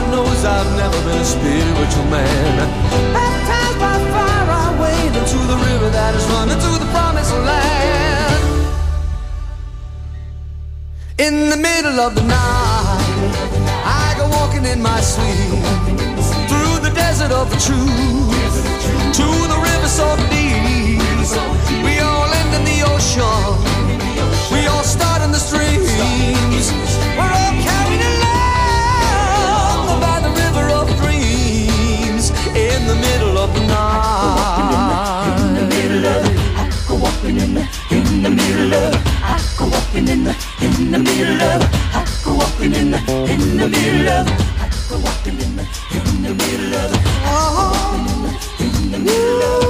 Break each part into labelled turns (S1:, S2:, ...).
S1: God knows I've never been a spiritual man. Baptized by fire, I wade into the river that is running to the promised land. In the middle of the night, I go walking in my sleep through the desert of the truth to the river so deep. We all end in the ocean. We all start in the streams. We're all carried along by the river of dreams. In the middle of the night. In the middle of it, I go walking in the middle of it. I go walking in the middle of it. I go walking in the middle of it. I go walking in the middle of it. Oh, in the middle of it.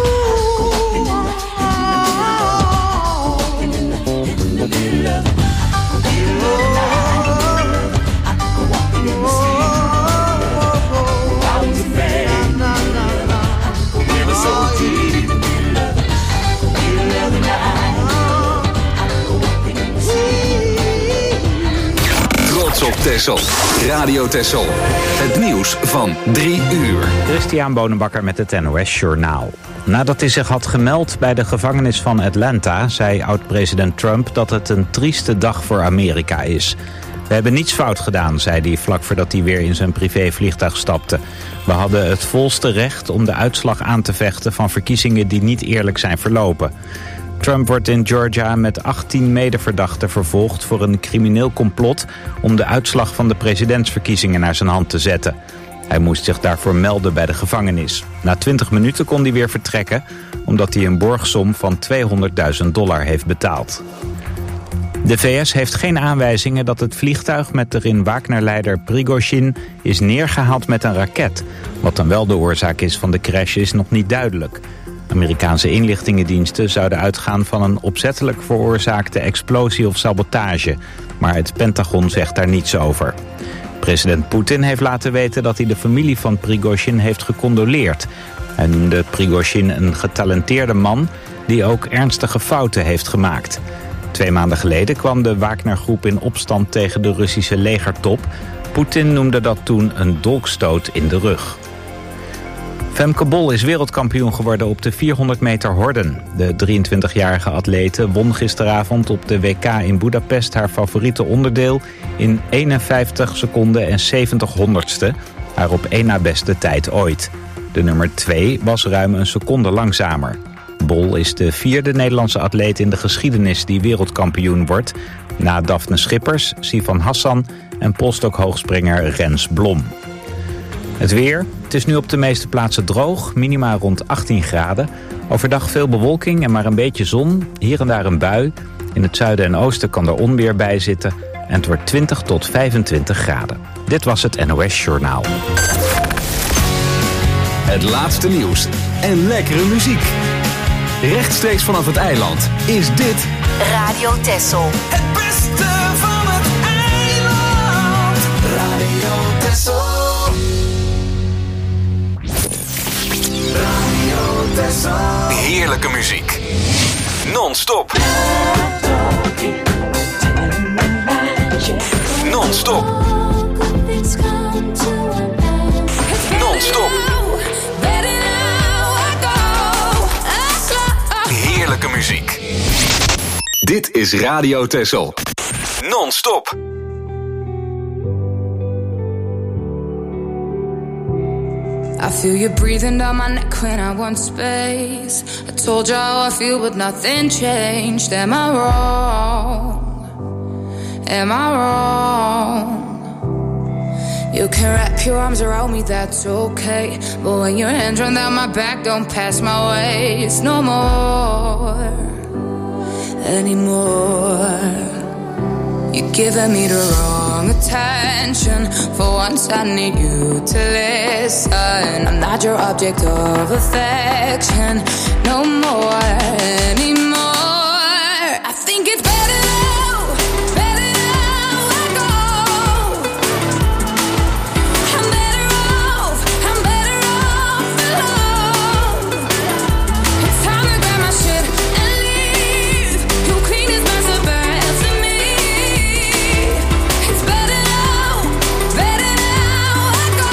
S2: Trots op Texel. Radio Texel. Het nieuws van 3 uur.
S3: Christian Bonenbakker met het NOS Journaal. Nadat hij zich had gemeld bij de gevangenis van Atlanta, zei oud-president Trump dat het een trieste dag voor Amerika is. We hebben niets fout gedaan, zei hij vlak voordat hij weer in zijn privévliegtuig stapte. We hadden het volste recht om de uitslag aan te vechten van verkiezingen die niet eerlijk zijn verlopen. Trump wordt in Georgia met 18 medeverdachten vervolgd voor een crimineel complot om de uitslag van de presidentsverkiezingen naar zijn hand te zetten. Hij moest zich daarvoor melden bij de gevangenis. Na 20 minuten kon hij weer vertrekken, omdat hij een borgsom van $200.000 heeft betaald. De VS heeft geen aanwijzingen dat het vliegtuig met erin Wagner-leider Prigozhin is neergehaald met een raket. Wat dan wel de oorzaak is van de crash is nog niet duidelijk. Amerikaanse inlichtingendiensten zouden uitgaan van een opzettelijk veroorzaakte explosie of sabotage. Maar het Pentagon zegt daar niets over. President Poetin heeft laten weten dat hij de familie van Prigozhin heeft gecondoleerd. Hij noemde Prigozhin een getalenteerde man die ook ernstige fouten heeft gemaakt. 2 maanden geleden kwam de Wagner-groep in opstand tegen de Russische legertop. Poetin noemde dat toen een dolkstoot in de rug. Femke Bol is wereldkampioen geworden op de 400 meter horden. De 23-jarige atlete won gisteravond op de WK in Budapest haar favoriete onderdeel in 51 seconden en 70 honderdste, haar op 1 na beste tijd ooit. De nummer 2 was ruim een seconde langzamer. Bol is de 4e Nederlandse atleet in de geschiedenis die wereldkampioen wordt, na Daphne Schippers, Sivan Hassan en polstokhoogspringer Rens Blom. Het weer. Het is nu op de meeste plaatsen droog, minima rond 18 graden. Overdag veel bewolking en maar een beetje zon, hier en daar een bui. In het zuiden en oosten kan er onweer bij zitten en het wordt 20 tot 25 graden. Dit was het NOS Journaal.
S2: Het laatste nieuws en lekkere muziek. Rechtstreeks vanaf het eiland is dit
S4: Radio Texel.
S1: Het beste van het eiland. Radio Texel. Radio Texel.
S2: heerlijke muziek. Non-stop. Non-stop. Non-stop. Heerlijke muziek. Dit is Radio Texel. Non-stop.
S5: I feel you breathing down my neck when I want space. I told you how I feel, but nothing changed. Am I wrong? Am I wrong? You can wrap your arms around me, that's okay. But when your hands run down my back, don't pass my waist no more. Anymore. You're giving me the wrong attention. For once I need you to listen. I'm not your object of affection no more anymore. I think it's better now, better now I go. I'm better off alone. It's time to grab my shit and leave. You clean as mess up the rest of me. It's better now I go.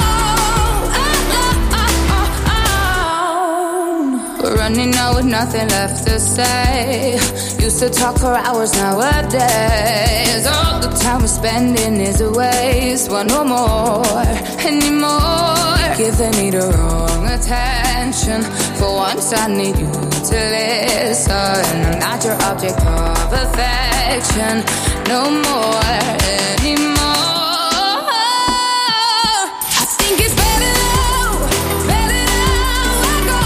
S5: running out with nothing left to say. Used to talk for hours nowadays. All the time we're spending is a waste. Want no more anymore. Giving me the wrong attention. For once I need you to listen. I'm not your object of affection. No more anymore. I think it's better now, better now I go.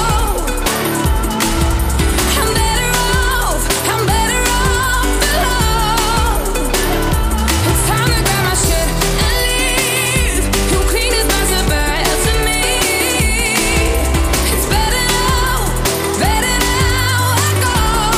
S5: I'm better off alone. It's time to grab my shit and leave. You clean this mess up to me. It's better now I go.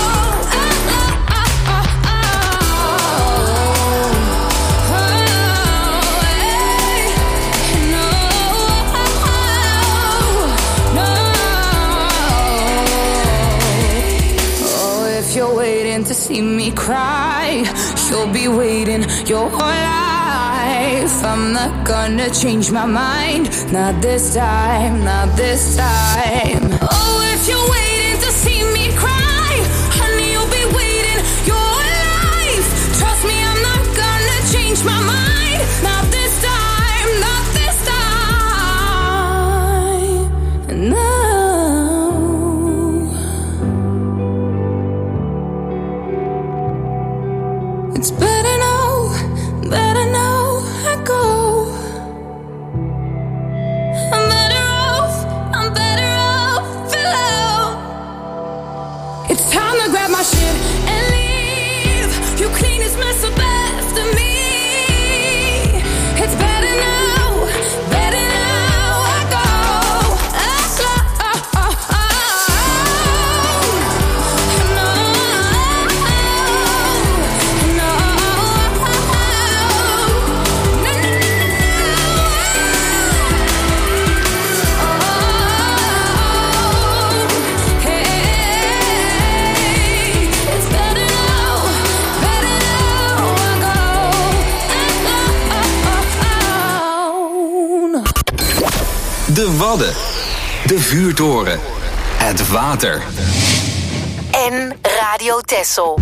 S5: If you're waiting to see me cry, you'll be waiting your whole life. I'm not gonna change my mind. Not this time, not this time. Oh, if you're waiting to see me cry, honey, you'll be waiting your whole life. Trust me, I'm not gonna change my mind. Not this time, not this time. No. It's better now I go. I'm better off alone. It's time to grab my shit and leave. You clean this mess up after me. It's better now I go.
S2: De Wadden, de vuurtoren, het water.
S4: En Radio Texel.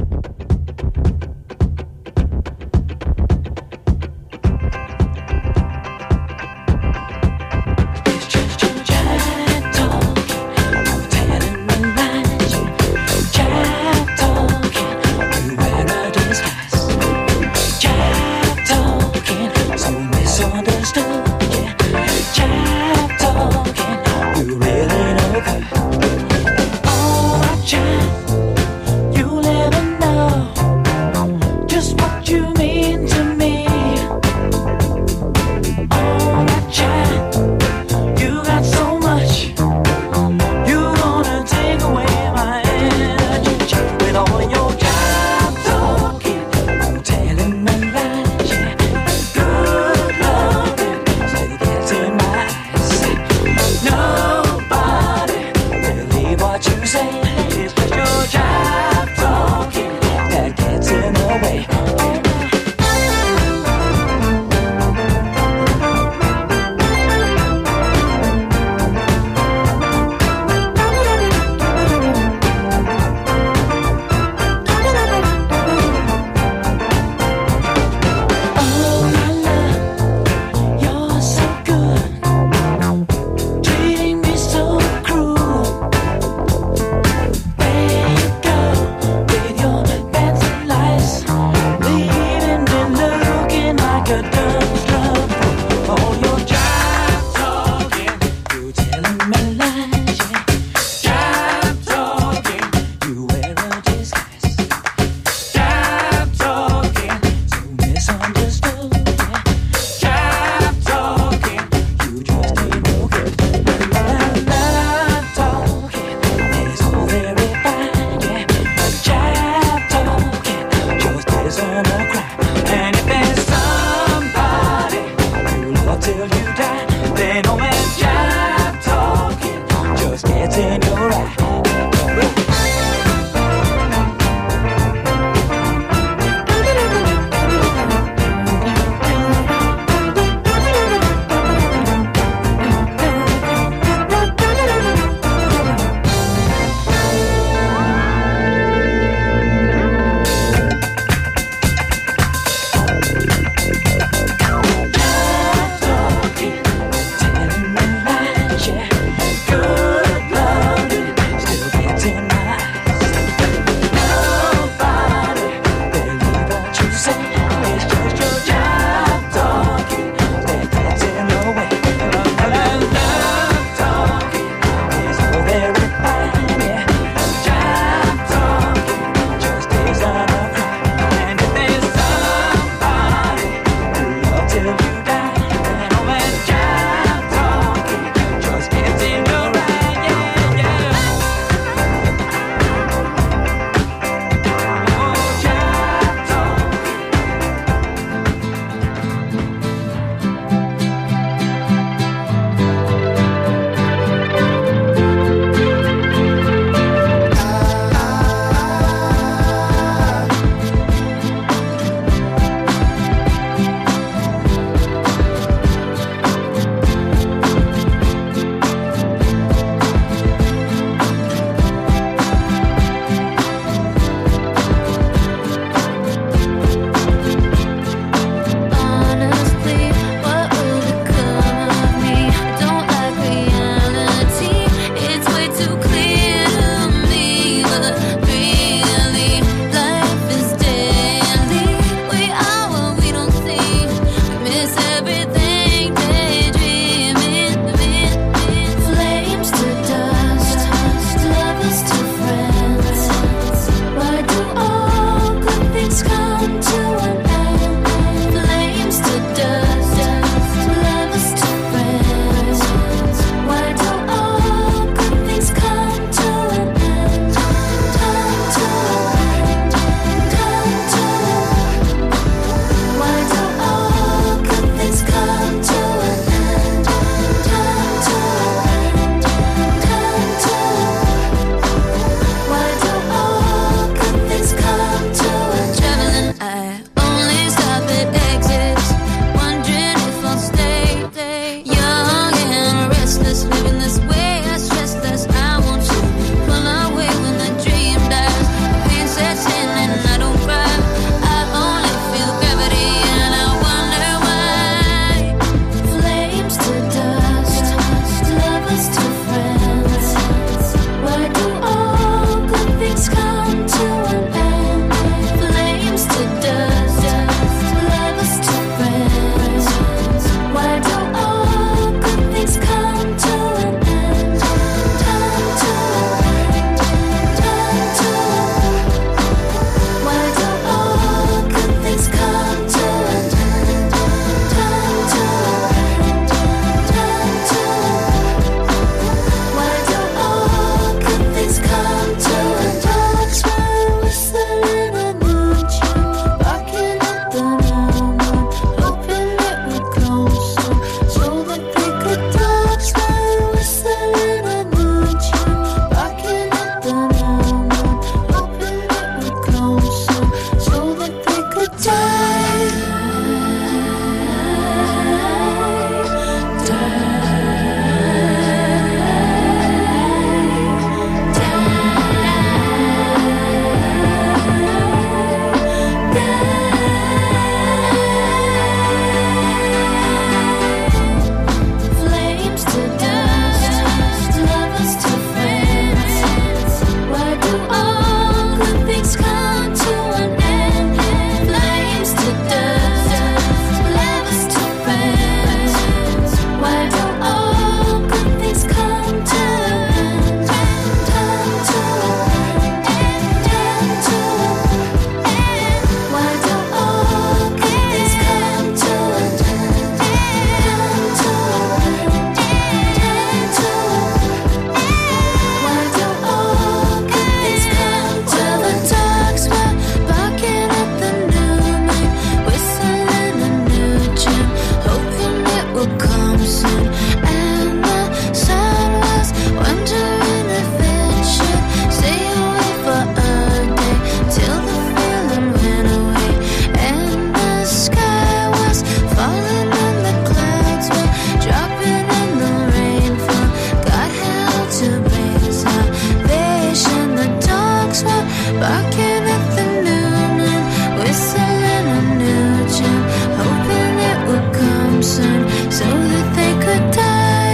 S5: soon. And the sun was wondering if it should stay away for a day till the feeling went away. And the sky was falling and the clouds were dropping and the rainfall got hell to bring salvation. The dogs were barking at the moon and whistling a new tune, hoping it would come soon so that they could die.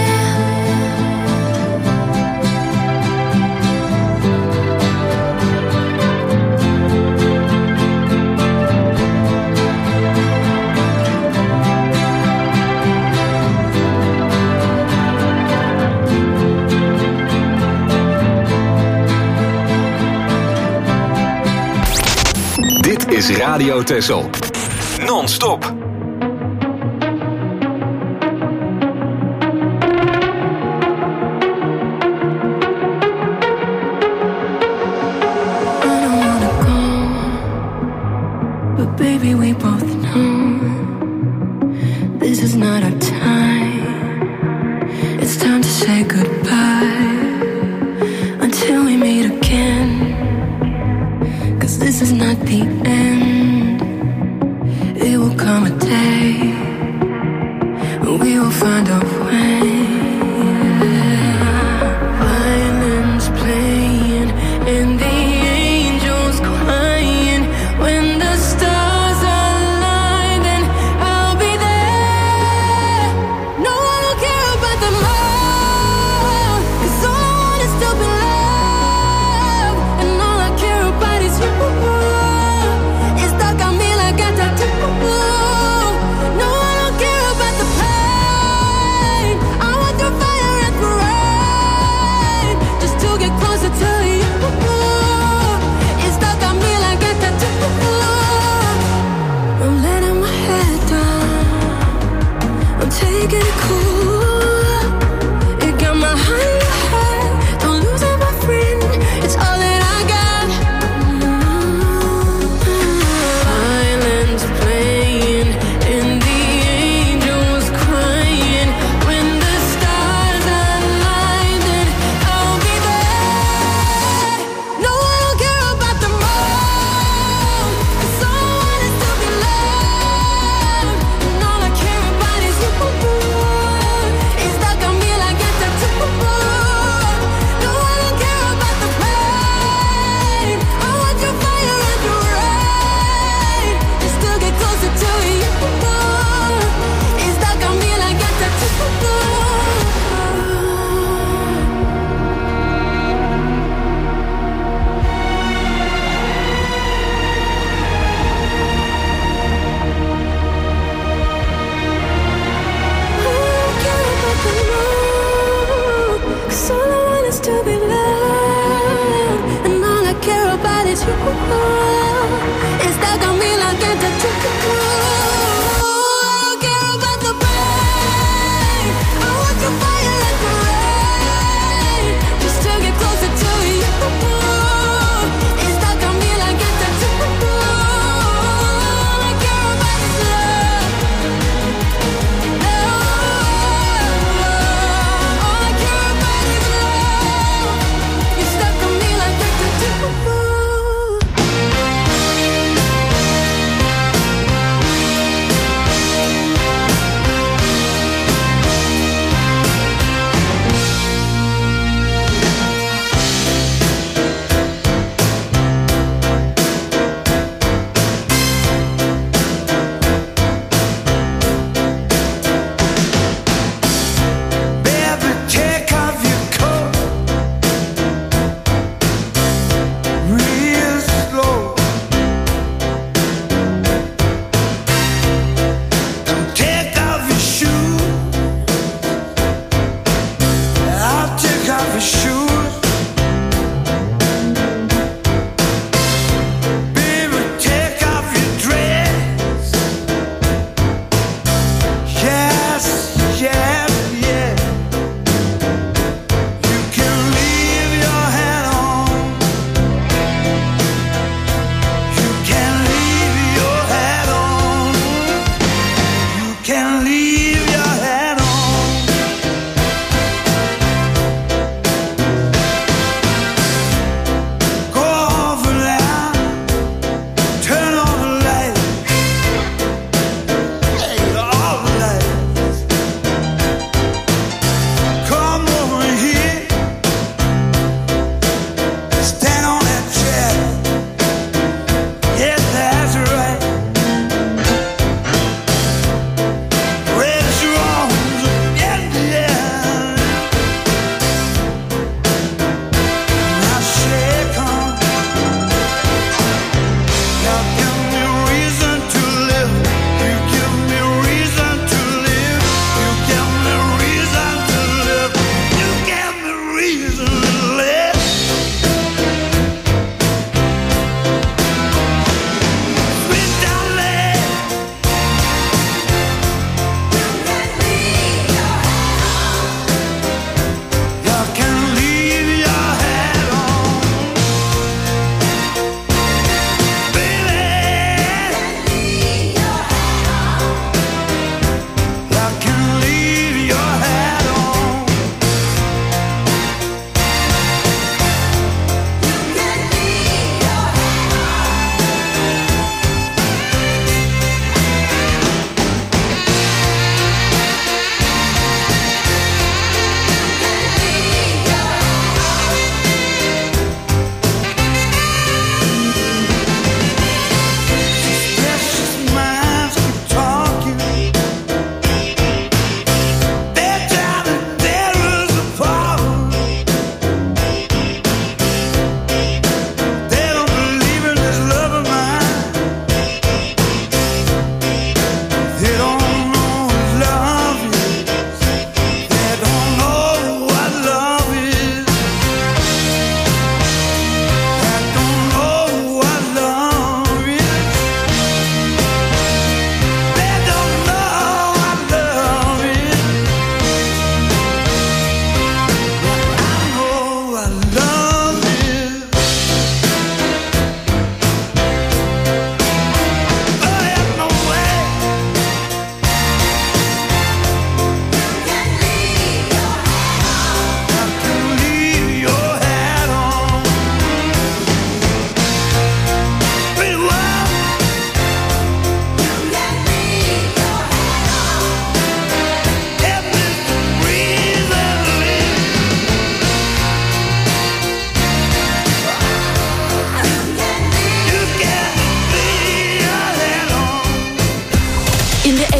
S2: Dit is Radio Texel. Non-stop.
S5: Baby, we both know this is not our time. It's time to say goodbye until we meet again. 'Cause this is not the end. It will come a day when we will find a way. Violins playing and the angels crying. When the stars align, then I'll be there. No one will care about the more, 'cause all I want is to be loved. And all I care about is you. It's stuck on me like a tattoo. No, I don't care about the pain. I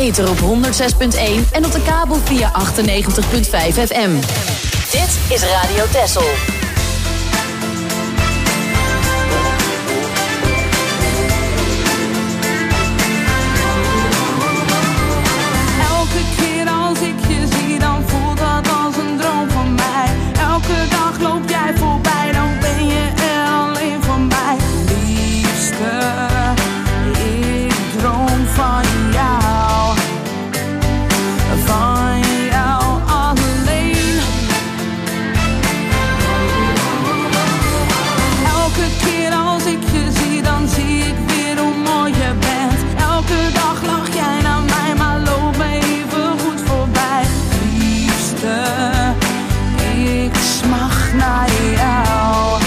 S6: ether op 106.1 en op de kabel via 98.5 FM.
S4: Dit is Radio Texel.
S5: Elke keer als ik je zie, dan voelt dat als een droom van mij. Elke dag loop jij voorbij, dan ben je er alleen van mij. Liefste, ik droom van jou. Van jou alleen. Elke keer als ik je zie, dan zie ik weer hoe mooi je bent. Elke dag lach jij naar mij, maar loop me even goed voorbij. Liefste, ik smacht naar jou.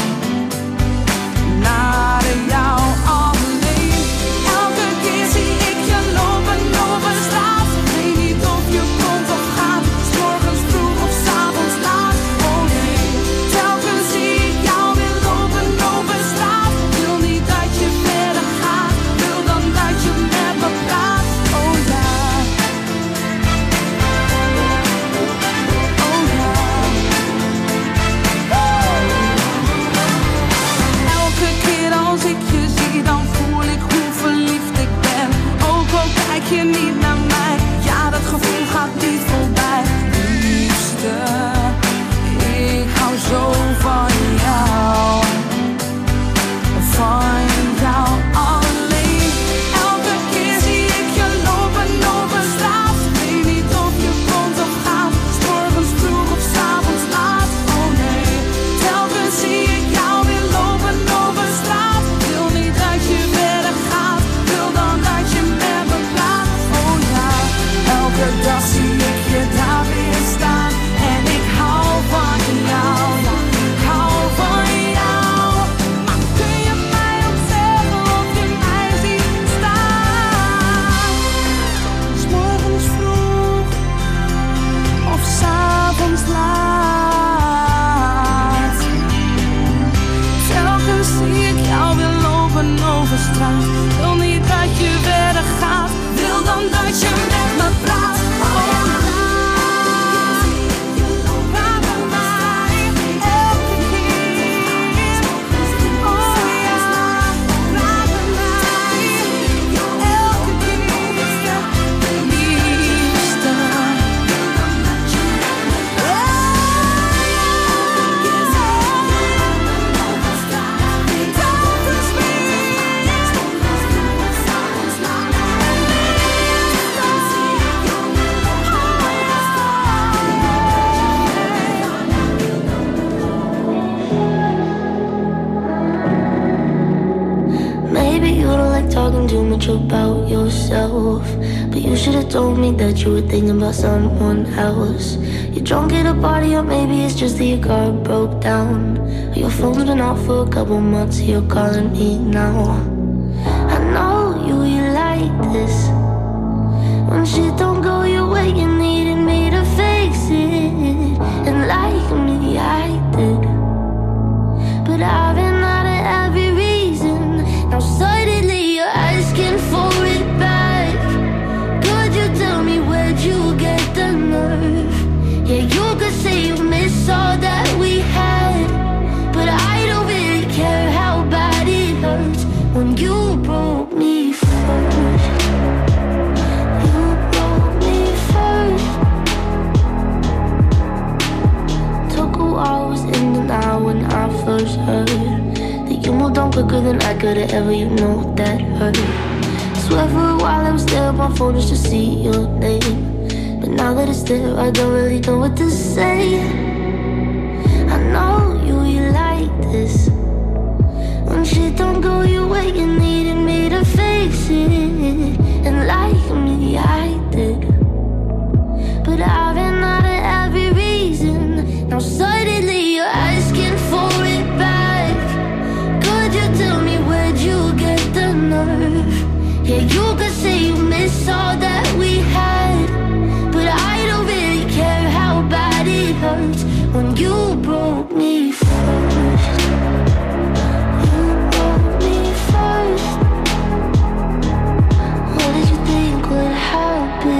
S5: Naar jou alleen. Elke keer zie ik je lopen over straat. Weet niet of je komt of gaat. 's morgens vroeg of 's avonds laat. Oh nee, telkens zie ik jou weer lopen over straat. Wil niet dat je verder gaat. Wil dan dat je met me praat. Oh ja. Oh ja. Elke keer als ik je zie, dan voel ik hoe verliefd ik ben. Ook al kijk je niet naar mij, ja, dat gevoel gaat niet voorbij. Liefste, ik hou zo van jou. Van jou alleen. Elke keer zie ik je lopen over straat. Weet niet of je komt of gaat. 's morgens vroeg of 's avonds laat. Oh nee, telkens zie ik jou weer lopen over straat. Wil niet dat je verder gaat. Wil dan dat je met me praat. Oh ja, elke dag zie ik je daar weer staan. En ik hou van jou. Ja, ik hou van jou. Maar kun je mij ook zeggen of je mij ziet staan? 's morgens vroeg of 's avonds laat. Telkens zie ik jou weer lopen over straat. Wil niet dat je verder gaat. Wil dan dat je met me praat. Oh ja, praat met mij elke keer. Oh ja, praat met mij elke keer. Liefste.
S7: Maybe you don't like talking too much about yourself, but you should have told me that you were thinking about someone else. You're drunk at a party, or maybe it's just that your car broke down, or your phone's been off for a couple months, you're calling me now. I know you like this. When shit don't go your way, you needed me to fix it, and like me, I did. But I've been out of every reason. Now suddenly you're asking for it back. Could you tell me where'd you get the nerve? Yeah, you could say you miss all that we had, but I don't really care how bad it hurts when you broke me first. You broke me first. Took a while, was in the now when I first heard that you moved on quicker than I could've ever, you know that hurt. Swear for a while I was there on my phone just to see your name, but now that it's there I don't really know what to say. I know you like this. When shit don't go your way, you needed me to fix it, and like me, I did. But I've been out of every reason. Now suddenly you're asking for it back. Could you tell me where'd you get the nerve? Yeah, you could say you miss all that we had, but I don't really care how bad it hurts when you broke me first. You broke me first. What did you think would happen?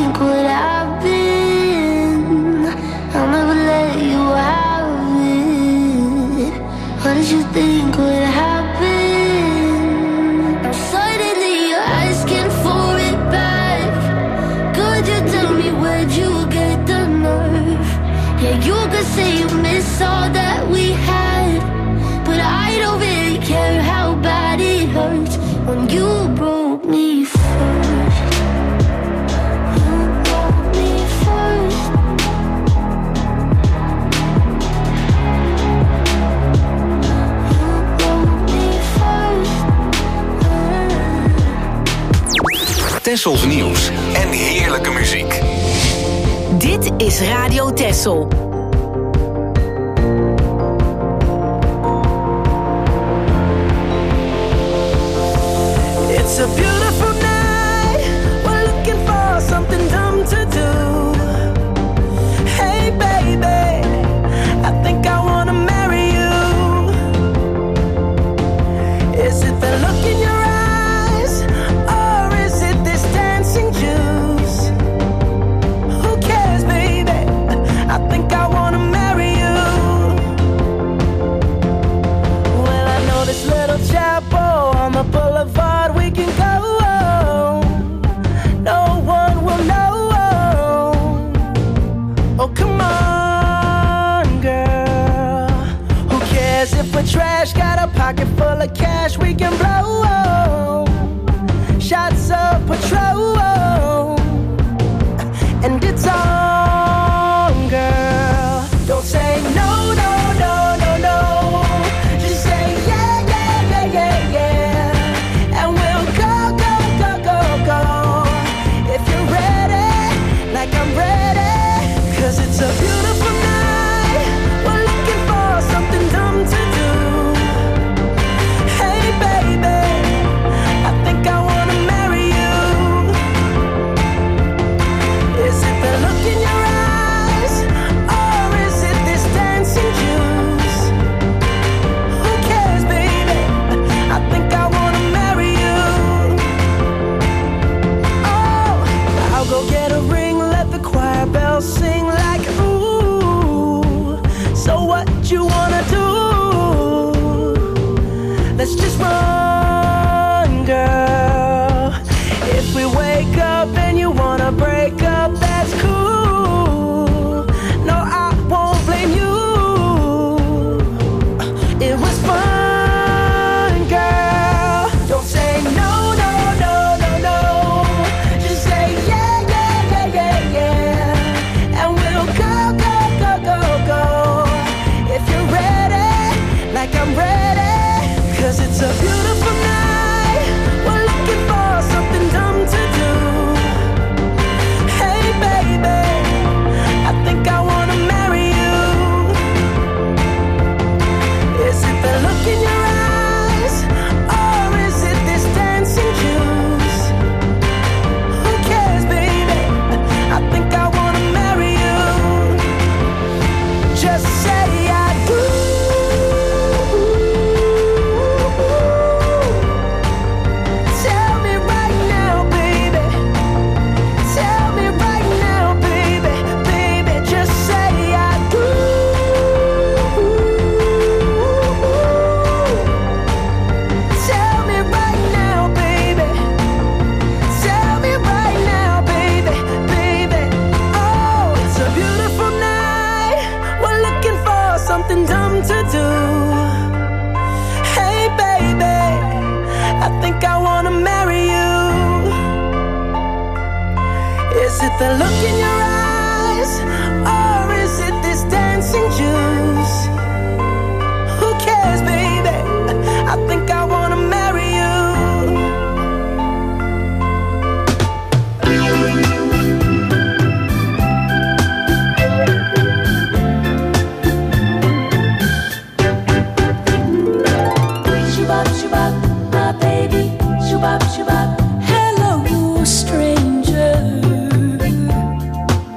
S7: think would happen? I'll never let you have it. What did you think would happen? Now suddenly you're asking for it back. Could you tell me where'd you get the nerve? Yeah, you could say you miss all that we had, but I don't really care how bad it hurts when you broke me first.
S2: Tessels nieuws en heerlijke muziek.
S6: Dit is Radio Tessel.
S8: It's a beautiful night. We're looking for something dumb to do. Hey baby, I think I wanna marry you. Is it the look in your eyes, or is it this dancing juice? Who cares, baby? I think I wanna marry you. Well, I know this little chapel on the boulevard we can go. No one will know. Oh, come on, girl. Who cares if we're trash? Got a pocket full of cash we can blow. Shots of Patrol, and it's on, girl. Don't say no, no, no, no, no. Just say yeah, yeah, yeah, yeah, yeah. And we'll go, go, go, go, go. If you're ready, like I'm ready. 'Cause it's a beautiful night. We're looking for something dumb to do. Hey baby, I think I wanna marry you. Is it the look in your eyes, or is it this dancing juice? Who cares, baby? I think I wanna marry you. Oh, I'll go get a ring, let the choir bells sing like ooh. So what you wanna do? Let's just run, girl. If we wake up and you wanna break up, that's cool. No, I won't blame you. It was fun, girl. Don't say no, no, no, no, no. Just say yeah, yeah, yeah, yeah, yeah. And we'll go, go, go, go, go. If you're ready, like I'm ready. 'Cause it's a beautiful night. We're looking for something dumb to do. Hey baby, I think I wanna marry you. Is it the look in your eyes, or is it this dancing juice? Who cares, baby? I think I wanna marry you. Just say I do. Tell me right now, baby. Tell me right now, baby. Baby, just say I do. Tell me right now, baby. Tell me right now, baby. Baby, oh, it's a beautiful night. We're looking for something dumb to do. Hey baby, I think I wanna marry you. Is it the look in your eyes, or is it this dancing juice? Who cares, baby? I think I wanna marry you.
S7: Shubop, shubop, my baby. Shubop, shubop.
S9: Hello, stranger.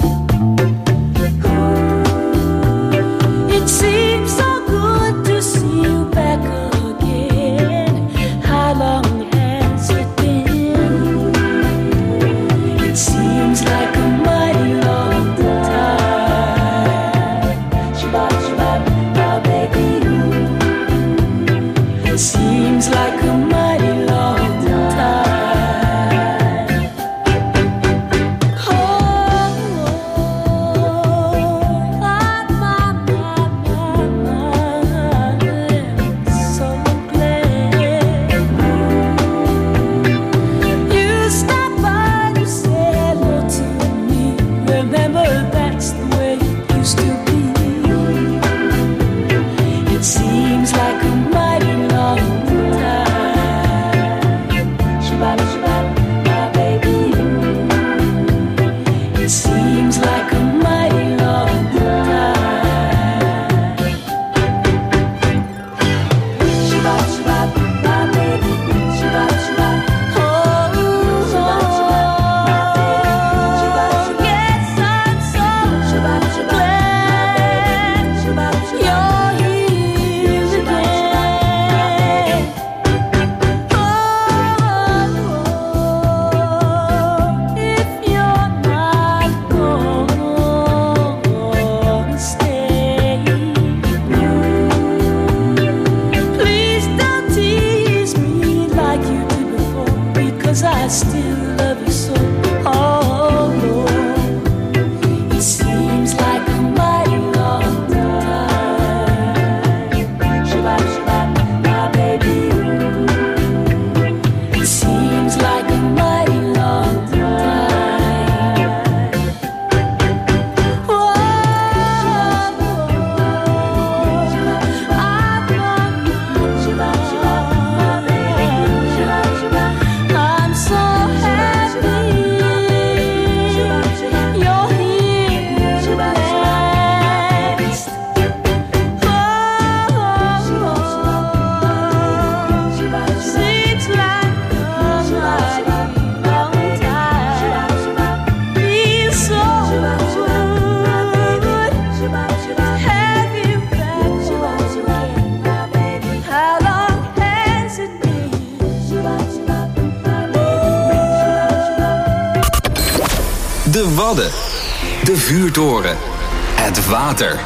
S2: De Wadden. De vuurtoren. Het water.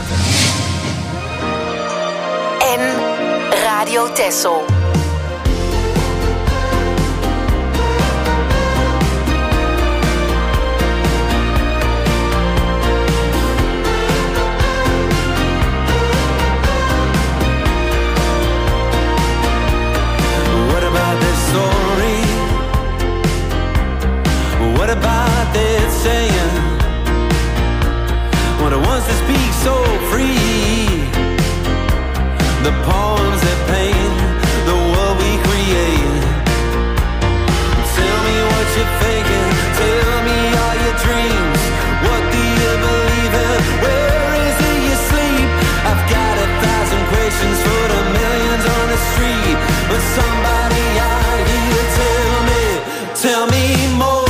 S4: En Radio Texel.
S9: What about that saying? When it wants to speak so free, the poems that paint the world we create. Tell me what you're thinking, tell me all your dreams. What do you believe in? Where is it you sleep? I've got 1,000 questions for the millions on the street. But somebody out here tell me more.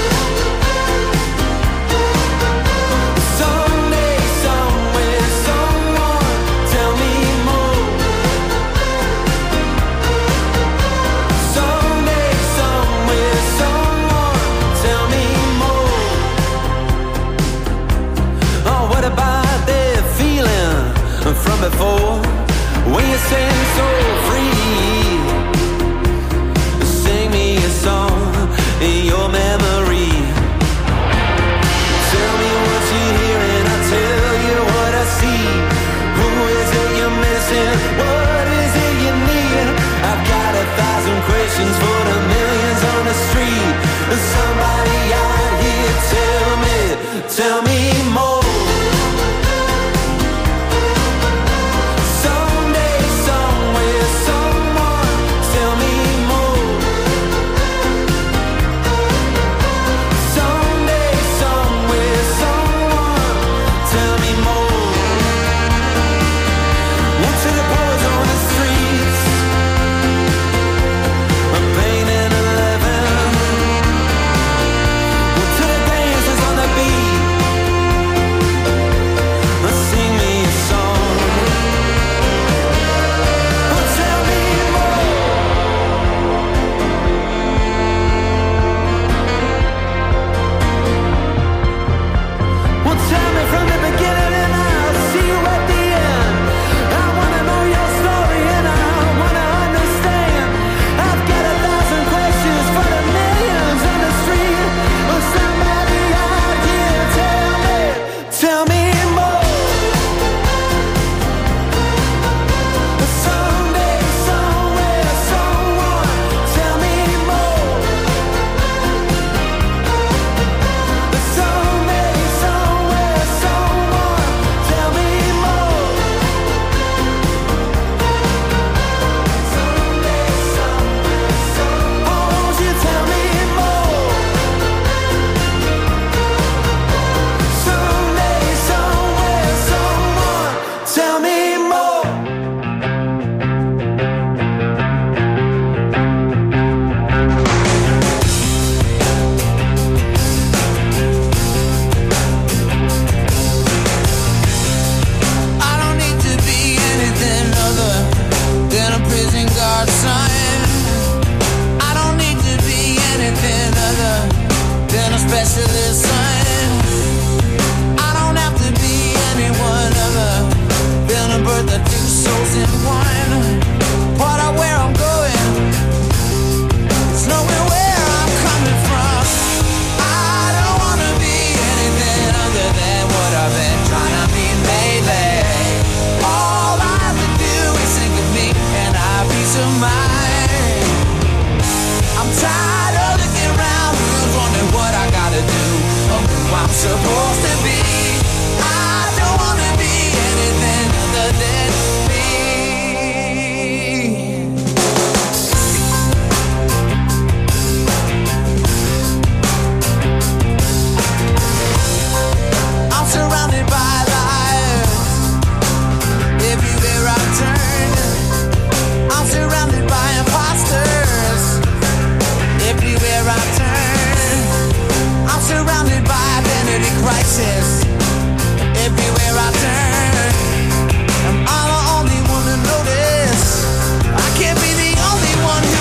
S9: From before, when you sing so free, sing me a song in your memory. Tell me what you're hearing, I'll tell you what I see. Who is it you're missing? What is it you need? I've got 1,000 questions for the millions on the street. Somebody out here tell me more.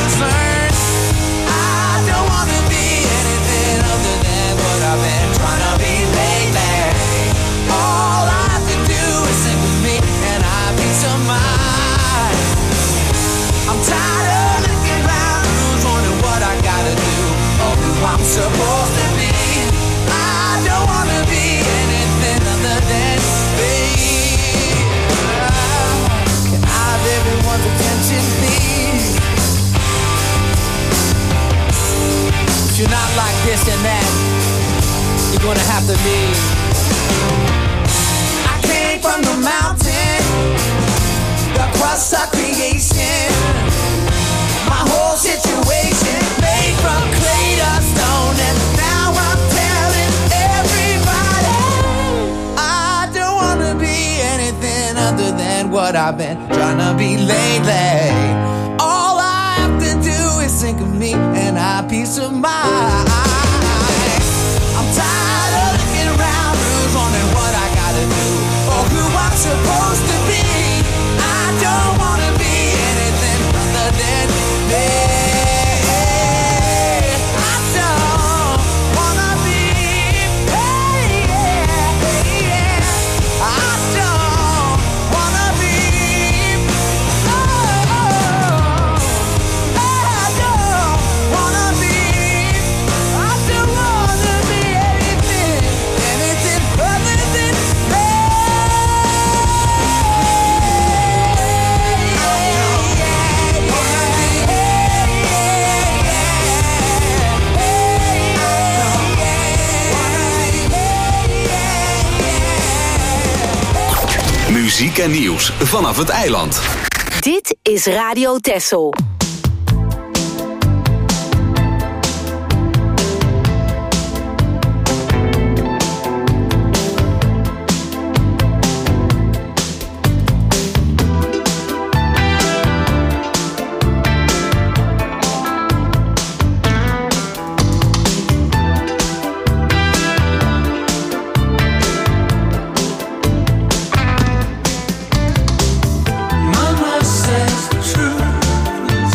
S1: Trying to I came from the mountain, the crust of creation. My whole situation made from clay to stone, and now I'm telling everybody I don't wanna be anything other than what I've been trying to be lately. All I have to do is think of me and have peace of mind. I'm tired of looking around, who's wondering what I gotta do or who I'm supposed to be. I don't wanna be anything other than me. I don't wanna be, I don't wanna be, I don't wanna be, I don't wanna be anything other than me.
S2: Muziek en nieuws vanaf het eiland.
S4: Dit is Radio Texel.
S1: Mama says the truth is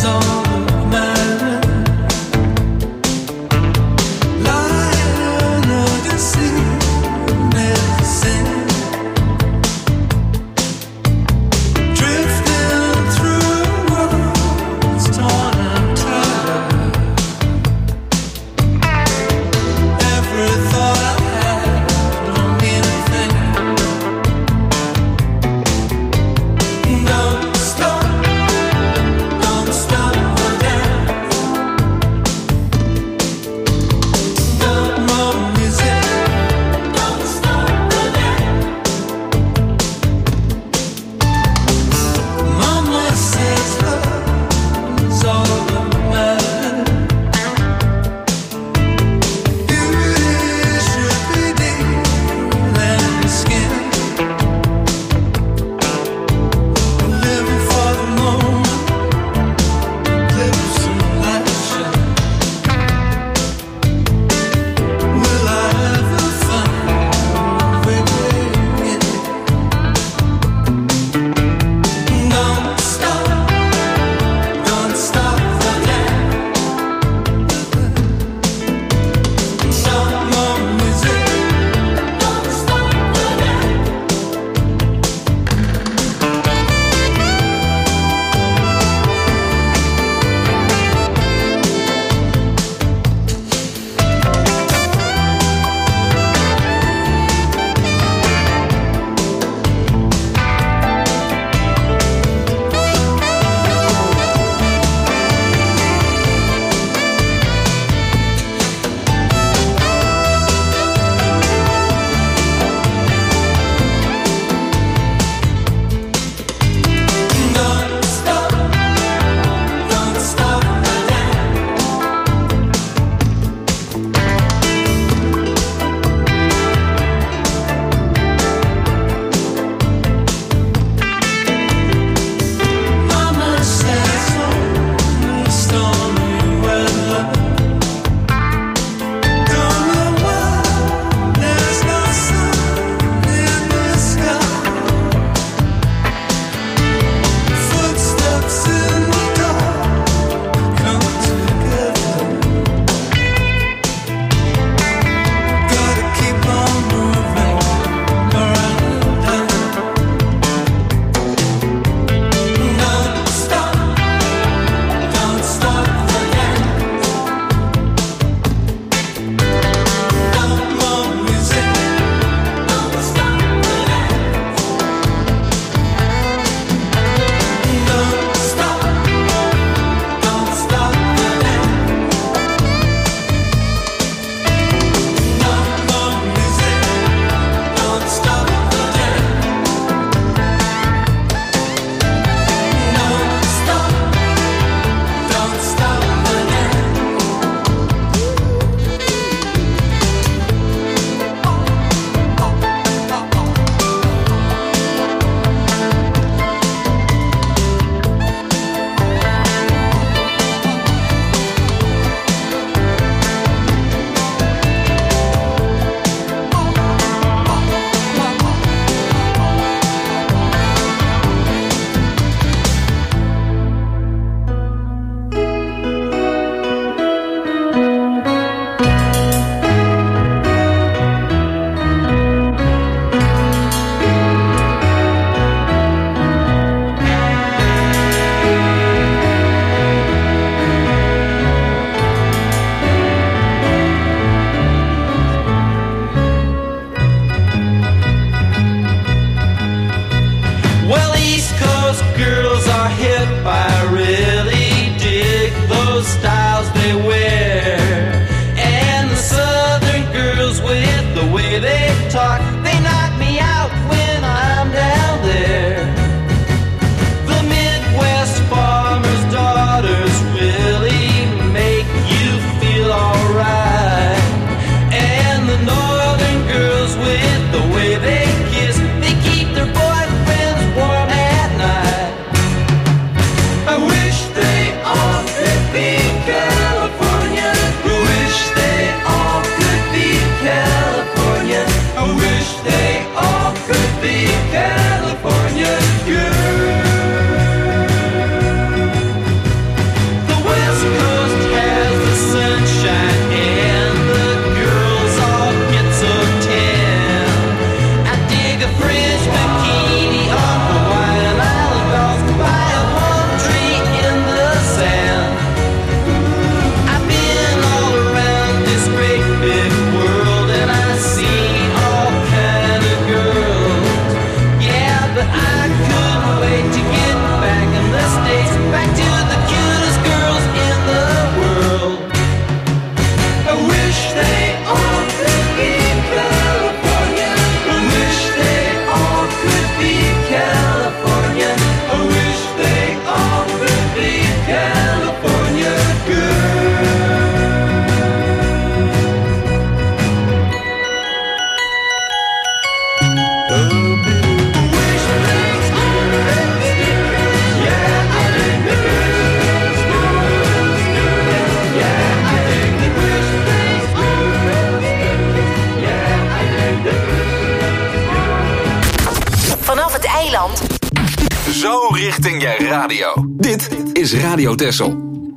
S4: Eiland.
S2: Zo richting je radio. Dit is Radio Texel.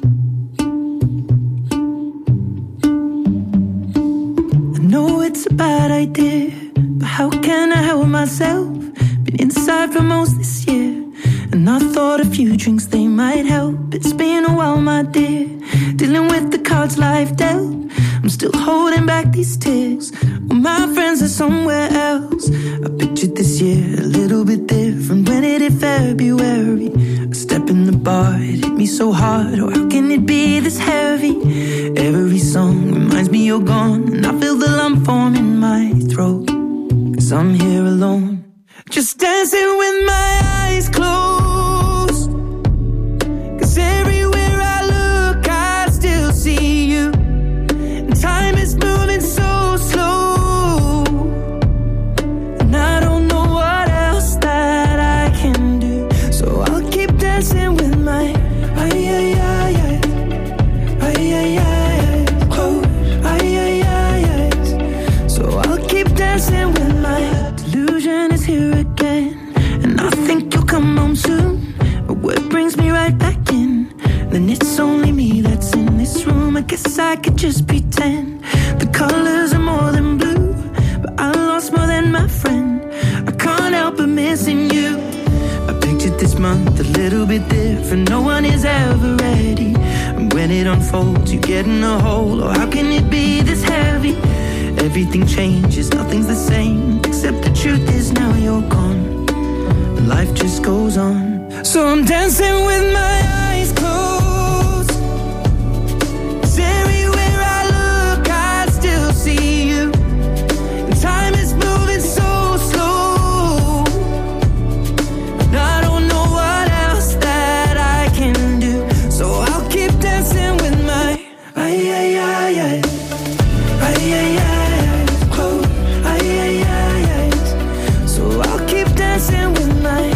S8: I know it's a bad idea, but how can I help myself? Been inside for most this year, and I thought a few drinks they might help. It's been a while, my dear, dealing with the cards life dealt. I'm still holding back these tears, well, my friends are somewhere else. I pictured this year a little bit different when it hit February. A step in the bar, it hit me so hard, oh how can it be this heavy? Every song reminds me you're gone, and I feel the lump form in my throat, 'cause I'm here alone, just dancing with my eyes closed. 'Cause everywhere I look I still see you, and time is moving so slow, and I don't know what else that I can do, so I'll keep dancing with my close. So I'll keep dancing with my delusion is here again, and I think you'll come home soon, but what brings me right back in? Then it's only me that's in this room. I guess I could just pretend the colors are more than blue, but I lost more than my friend. I can't help but missing you. I pictured this month a little bit different. No one is ever ready, and when it unfolds you get in a hole. Oh, how can it be this heavy? Everything changes, nothing's the same, except the truth is now you're gone, and life just goes on. So I'm dancing with my eyes closed, 'cause everywhere I look I still see you, and time is moving so slow, and I don't know what else that I can do, so I'll keep dancing with my so I'll keep dancing with my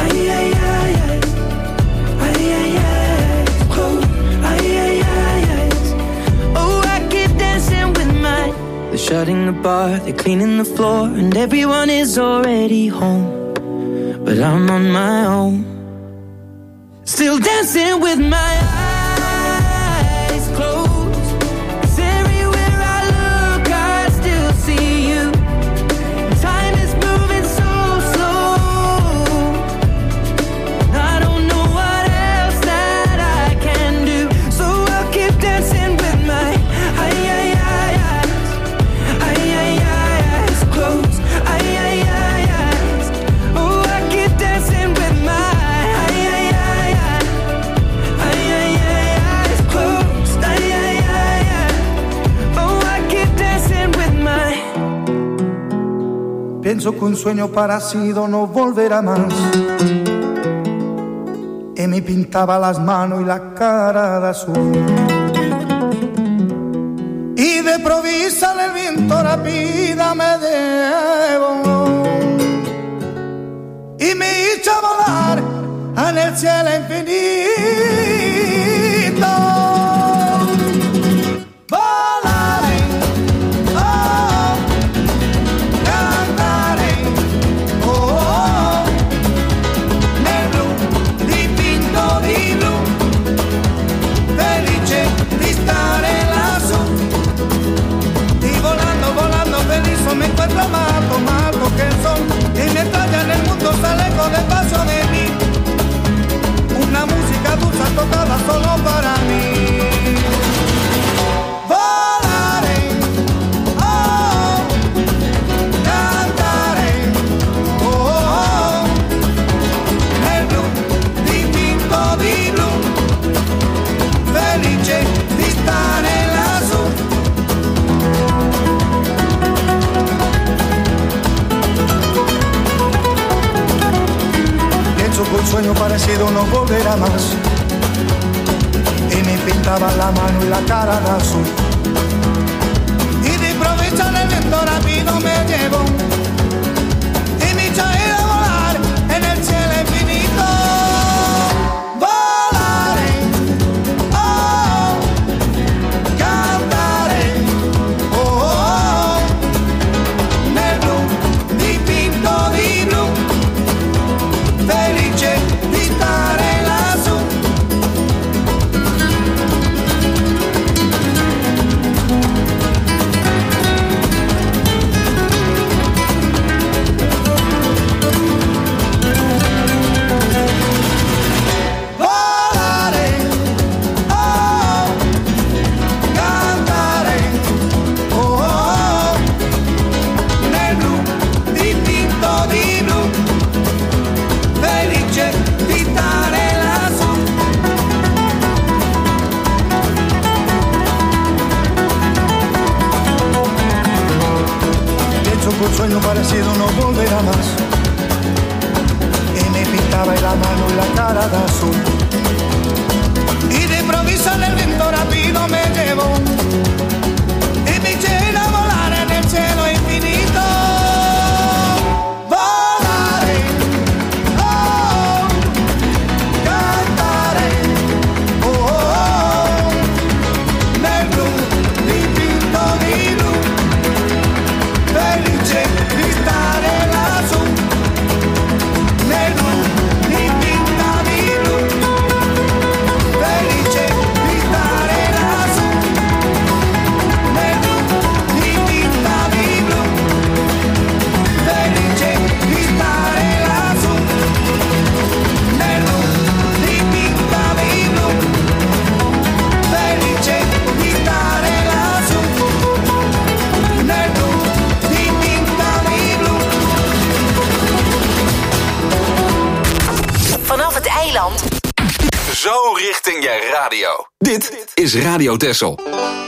S8: oh, I keep dancing with my. They're shutting the bar, they're cleaning the floor, and everyone is already home, but I'm on my own, still dancing with my eyes closed. 'Cause everywhere I look I still see you, time is moving so slow, and I don't know what else that I can do, so I'll keep dancing with my eyes closed. Oh, I keep dancing with my eyes closed. Oh, I keep dancing with my.
S10: Pienso que un sueño parecido no volverá más, y me pintaba las manos y la cara de azul, y de provisa el viento rápida me llevó y me hizo volar en el cielo infinito. Volaré, oh, cantaré, oh, nel blu dipinto di blu, felice di stare lassù, y volando, volando feliz me encuentro más alto que el sol, y mientras ya en el mundo se alejo despacio de mí, una música dulce tocada solo para mí. Volaré, oh, cantaré, oh, nel blu dipinto di blu, felice di stare lassù. Pienso que un sueño parecido no volverá más, y me pintaba la mano y la cara de azul, y de improviso el viento rápido me llevó y me hizo ir a volar en el cielo infinito. Volaré, oh, cantaré, oh, nel blu dipinto di blu, un sueño parecido no volverá más. Y me pintaba la mano y la cara de azul. Y de improviso el viento rápido me llevó. Y me llena a volar en el cielo infinito. Volaré, oh, cantaré, oh, oh, nel blu dipinto di blu. Felice di stare lassù, nel blu dipinto di blu. Felice di stare lassù, nel blu dipinto di blu. Felice di stare lassù, nel blu dipinto di blu. Felice di stare lassù, nel blu dipinto di blu.
S4: Vanaf het eiland
S2: Zo richting je radio. Dit is Radio Texel.